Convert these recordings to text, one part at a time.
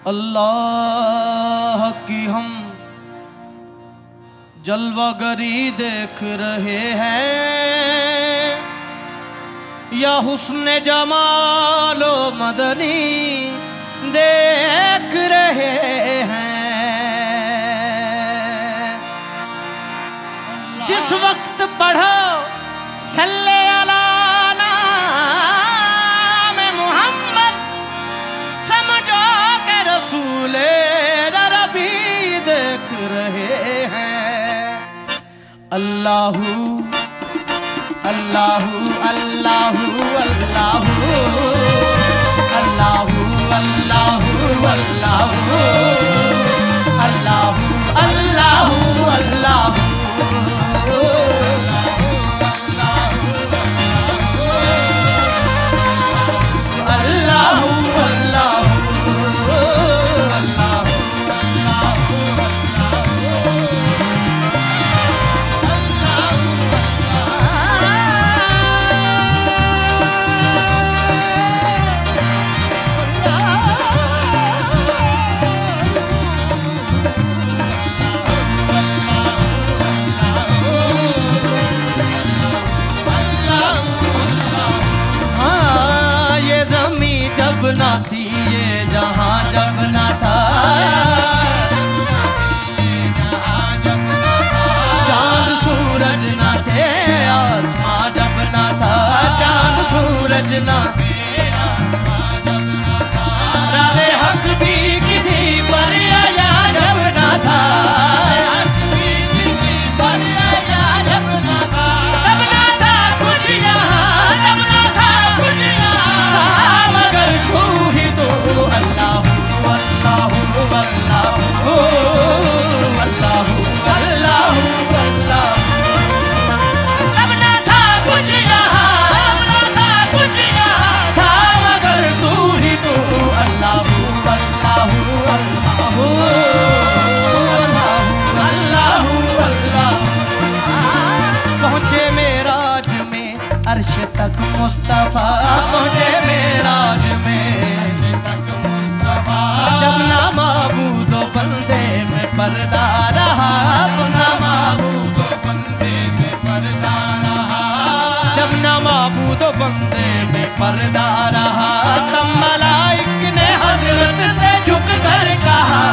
अल्लाह की हम जलवागरी देख रहे हैं या हुस्न जमालो मदनी देख रहे हैं। जिस वक्त पढ़ो सल्ले अला नाम मुहम्मद समझो के रसूले रबी देख रहे हैं। अल्लाहू अल्लाहू अल्लाहू अल्लाहू अल्लाहू अल्लाहू अल्लाहू अल्लाहू अल्लाहू अल्लाहू जब ना थी ये जहां जब ना था, चांद सूरज ना थे आसमां जब ना था, चांद सूरज ना राहे हक भी किसी पर आया जब ना था, अर्श तक मुस्तफा पहुँचे मेराज में, जब ना माबूदो बंदे में पर्दा रहा, ना माबूदो बंदे में पर्दा रहा, जब ना माबूदो बंदे में पर्दा रहा, तब मलाइक ने हजरत से झुक कर कहा,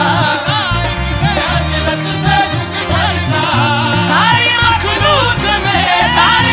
सारी मखलूक में सारी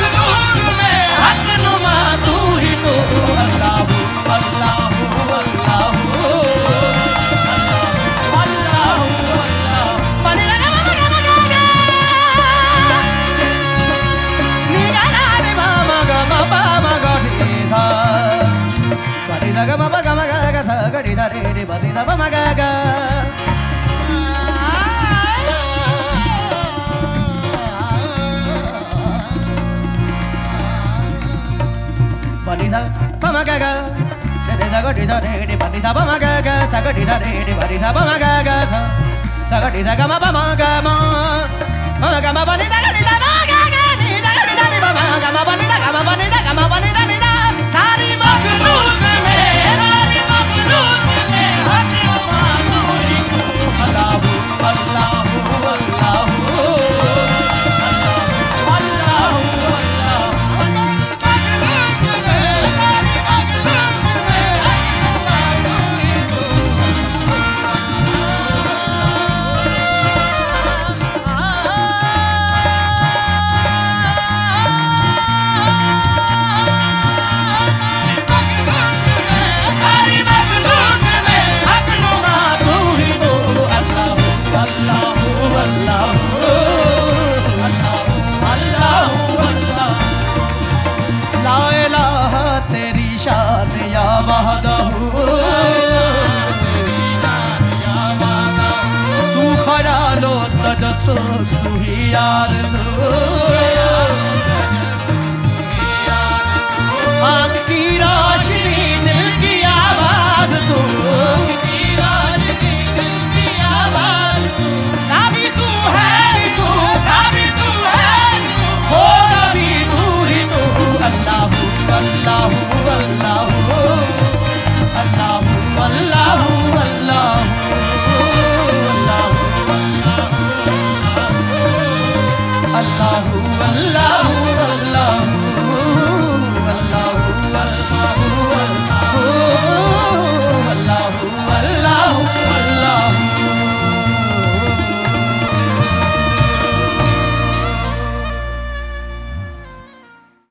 तू खयालो तजस्सुस तू ही आरज़ू